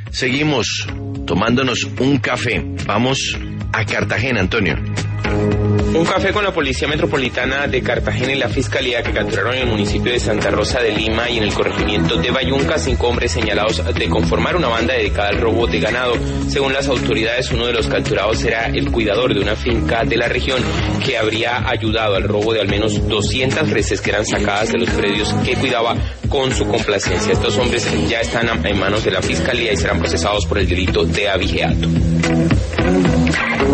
Seguimos tomándonos un café. Vamos a Cartagena, Antonio. Un café con la Policía Metropolitana de Cartagena y la Fiscalía, que capturaron en el municipio de Santa Rosa de Lima y en el corregimiento de Bayunca 5 hombres señalados de conformar una banda dedicada al robo de ganado. Según las autoridades, uno de los capturados era el cuidador de una finca de la región que habría ayudado al robo de al menos 200 reses que eran sacadas de los predios que cuidaba con su complacencia. Estos hombres ya están en manos de la Fiscalía y serán procesados por el delito de abigeato.